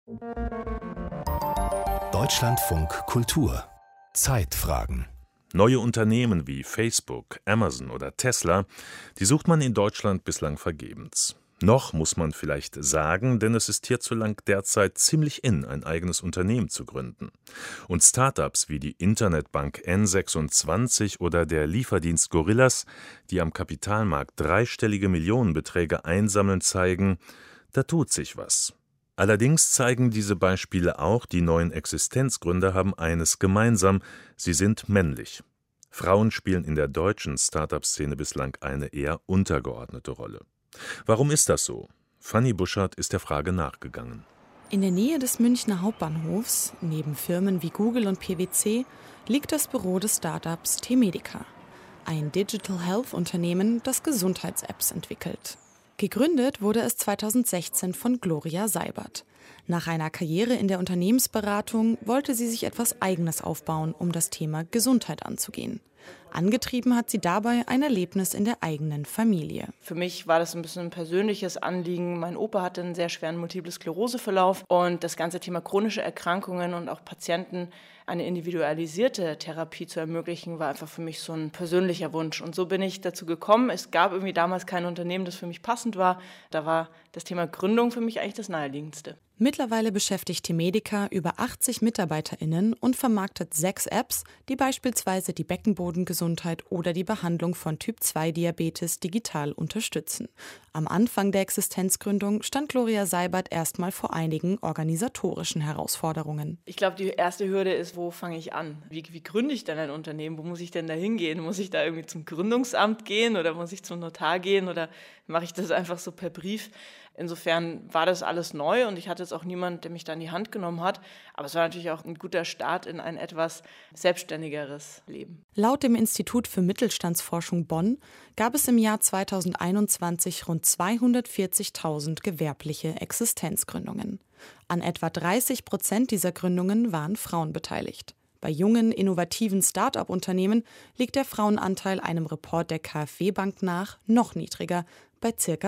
Deutschlandfunk Kultur Zeitfragen. Neue Unternehmen wie Facebook, Amazon oder Tesla, die sucht man in Deutschland bislang vergebens. Noch muss man vielleicht sagen, denn es ist hierzulande derzeit ziemlich in, ein eigenes Unternehmen zu gründen. Und Startups wie die Internetbank N26 oder der Lieferdienst Gorillas, die am Kapitalmarkt dreistellige Millionenbeträge einsammeln, zeigen, da tut sich was. Allerdings zeigen diese Beispiele auch, die neuen Existenzgründer haben eines gemeinsam: sie sind männlich. Frauen spielen in der deutschen Start-up-Szene bislang eine eher untergeordnete Rolle. Warum ist das so? Fanny Buschert ist der Frage nachgegangen. In der Nähe des Münchner Hauptbahnhofs, neben Firmen wie Google und PwC, liegt das Büro des Startups T-Medica, ein Digital Health-Unternehmen, das Gesundheits-Apps entwickelt. Gegründet wurde es 2016 von Gloria Seibert. Nach einer Karriere in der Unternehmensberatung wollte sie sich etwas Eigenes aufbauen, um das Thema Gesundheit anzugehen. Angetrieben hat sie dabei ein Erlebnis in der eigenen Familie. Für mich war das ein bisschen ein persönliches Anliegen. Mein Opa hatte einen sehr schweren Multiple-Sklerose-Verlauf und das ganze Thema chronische Erkrankungen und auch Patienten eine individualisierte Therapie zu ermöglichen, war einfach für mich so ein persönlicher Wunsch. Und so bin ich dazu gekommen. Es gab irgendwie damals kein Unternehmen, das für mich passend war. Da war das Thema Gründung für mich eigentlich das Naheliegendste. Mittlerweile beschäftigt T-Medica über 80 MitarbeiterInnen und vermarktet 6 Apps, die beispielsweise die Beckenbodengesundheit oder die Behandlung von Typ-2-Diabetes digital unterstützen. Am Anfang der Existenzgründung stand Gloria Seibert erstmal vor einigen organisatorischen Herausforderungen. Ich glaube, die erste Hürde ist, wo fange ich an? Wie gründe ich denn ein Unternehmen? Wo muss ich denn da hingehen? Muss ich da irgendwie zum Gründungsamt gehen oder muss ich zum Notar gehen oder mache ich das einfach so per Brief? Insofern war das alles neu und ich hatte jetzt auch niemanden, der mich da in die Hand genommen hat. Aber es war natürlich auch ein guter Start in ein etwas selbstständigeres Leben. Laut dem Institut für Mittelstandsforschung Bonn gab es im Jahr 2021 rund 240.000 gewerbliche Existenzgründungen. An etwa 30% dieser Gründungen waren Frauen beteiligt. Bei jungen, innovativen Start-up-Unternehmen liegt der Frauenanteil einem Report der KfW-Bank nach noch niedriger, bei ca.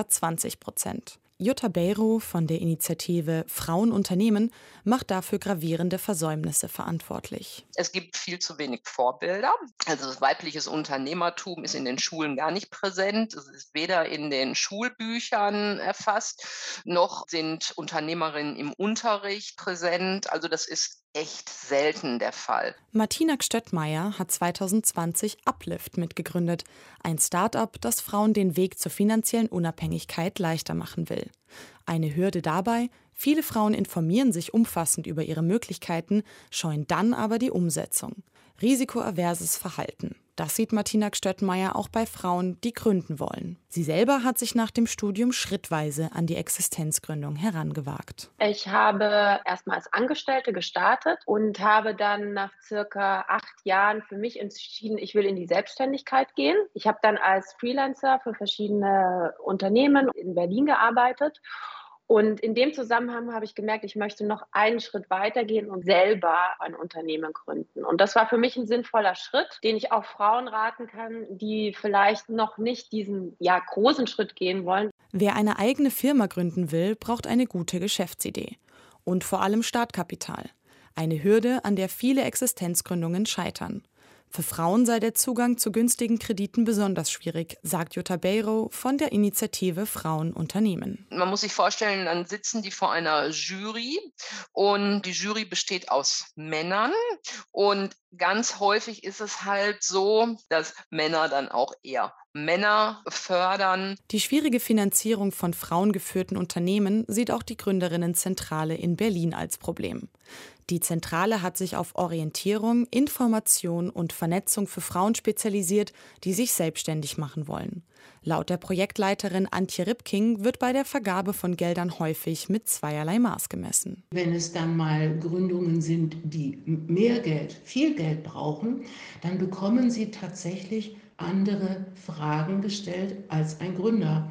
20%. Jutta Beyro von der Initiative Frauenunternehmen macht dafür gravierende Versäumnisse verantwortlich. Es gibt viel zu wenig Vorbilder. Also weibliches Unternehmertum ist in den Schulen gar nicht präsent. Es ist weder in den Schulbüchern erfasst, noch sind Unternehmerinnen im Unterricht präsent. Also das ist echt selten der Fall. Martina Gstöttmeier hat 2020 Uplift mitgegründet, ein Start-up, das Frauen den Weg zur finanziellen Unabhängigkeit leichter machen will. Eine Hürde dabei: viele Frauen informieren sich umfassend über ihre Möglichkeiten, scheuen dann aber die Umsetzung. Risikoaverses Verhalten. Das sieht Martina Gstöttmeier auch bei Frauen, die gründen wollen. Sie selber hat sich nach dem Studium schrittweise an die Existenzgründung herangewagt. Ich habe erstmal als Angestellte gestartet und habe dann nach circa 8 Jahren für mich entschieden, ich will in die Selbstständigkeit gehen. Ich habe dann als Freelancer für verschiedene Unternehmen in Berlin gearbeitet. Und in dem Zusammenhang habe ich gemerkt, ich möchte noch einen Schritt weitergehen und selber ein Unternehmen gründen. Und das war für mich ein sinnvoller Schritt, den ich auch Frauen raten kann, die vielleicht noch nicht diesen großen Schritt gehen wollen. Wer eine eigene Firma gründen will, braucht eine gute Geschäftsidee. Und vor allem Startkapital. Eine Hürde, an der viele Existenzgründungen scheitern. Für Frauen sei der Zugang zu günstigen Krediten besonders schwierig, sagt Jutta Beyro von der Initiative Frauenunternehmen. Man muss sich vorstellen, dann sitzen die vor einer Jury und die Jury besteht aus Männern und ganz häufig ist es halt so, dass Männer dann auch eher Männer fördern. Die schwierige Finanzierung von frauengeführten Unternehmen sieht auch die Gründerinnenzentrale in Berlin als Problem. Die Zentrale hat sich auf Orientierung, Information und Vernetzung für Frauen spezialisiert, die sich selbstständig machen wollen. Laut der Projektleiterin Antje Ripking wird bei der Vergabe von Geldern häufig mit zweierlei Maß gemessen. Wenn es dann mal Gründungen sind, die mehr Geld, viel Geld brauchen, dann bekommen sie tatsächlich andere Fragen gestellt als ein Gründer.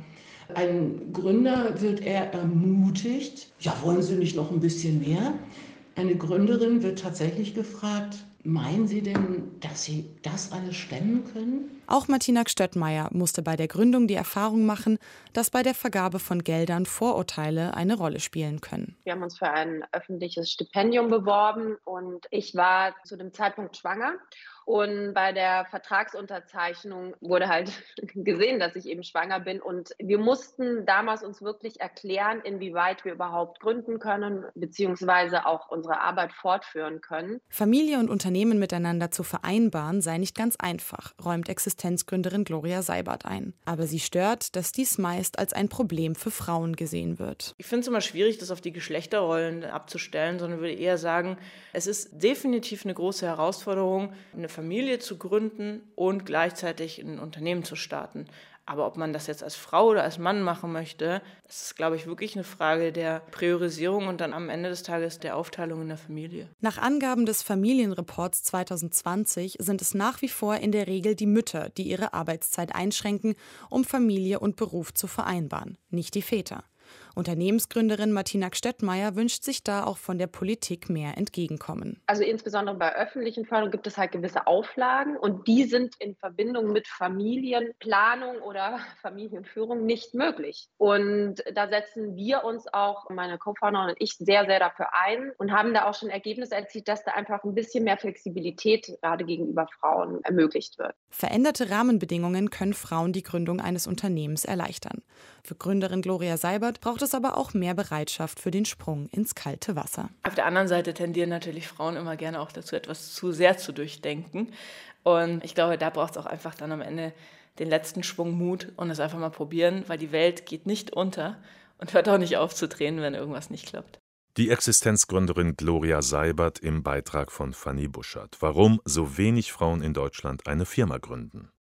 Ein Gründer wird eher ermutigt, ja, wollen Sie nicht noch ein bisschen mehr? Eine Gründerin wird tatsächlich gefragt, Meinen Sie denn, dass Sie das alles stemmen können? Auch Martina Stöttmeier musste bei der Gründung die Erfahrung machen, dass bei der Vergabe von Geldern Vorurteile eine Rolle spielen können. Wir haben uns für ein öffentliches Stipendium beworben und ich war zu dem Zeitpunkt schwanger. Und bei der Vertragsunterzeichnung wurde halt gesehen, dass ich eben schwanger bin. Und wir mussten damals uns wirklich erklären, inwieweit wir überhaupt gründen können, beziehungsweise auch unsere Arbeit fortführen können. Familie und Unternehmen miteinander zu vereinbaren sei nicht ganz einfach, räumt Existenzgründerin Gloria Seibert ein. Aber sie stört, dass dies meist als ein Problem für Frauen gesehen wird. Ich finde es immer schwierig, das auf die Geschlechterrollen abzustellen, sondern würde eher sagen, es ist definitiv eine große Herausforderung, eine Familie zu gründen und gleichzeitig ein Unternehmen zu starten. Aber ob man das jetzt als Frau oder als Mann machen möchte, das ist, glaube ich, wirklich eine Frage der Priorisierung und dann am Ende des Tages der Aufteilung in der Familie. Nach Angaben des Familienreports 2020 sind es nach wie vor in der Regel die Mütter, die ihre Arbeitszeit einschränken, um Familie und Beruf zu vereinbaren, nicht die Väter. Unternehmensgründerin Martina Stöttmeier wünscht sich da auch von der Politik mehr Entgegenkommen. Also insbesondere bei öffentlichen Förderungen gibt es halt gewisse Auflagen und die sind in Verbindung mit Familienplanung oder Familienführung nicht möglich. Und da setzen wir uns auch, meine Co-Founderin und ich, sehr, sehr dafür ein und haben da auch schon Ergebnisse erzielt, dass da einfach ein bisschen mehr Flexibilität gerade gegenüber Frauen ermöglicht wird. Veränderte Rahmenbedingungen können Frauen die Gründung eines Unternehmens erleichtern. Für Gründerin Gloria Seibert braucht es aber auch mehr Bereitschaft für den Sprung ins kalte Wasser. Auf der anderen Seite tendieren natürlich Frauen immer gerne auch dazu, etwas zu sehr zu durchdenken. Und ich glaube, da braucht es auch einfach dann am Ende den letzten Schwung Mut und es einfach mal probieren, weil die Welt geht nicht unter und hört auch nicht auf zu drehen, wenn irgendwas nicht klappt. Die Existenzgründerin Gloria Seibert im Beitrag von Fanny Buschert. Warum so wenig Frauen in Deutschland eine Firma gründen.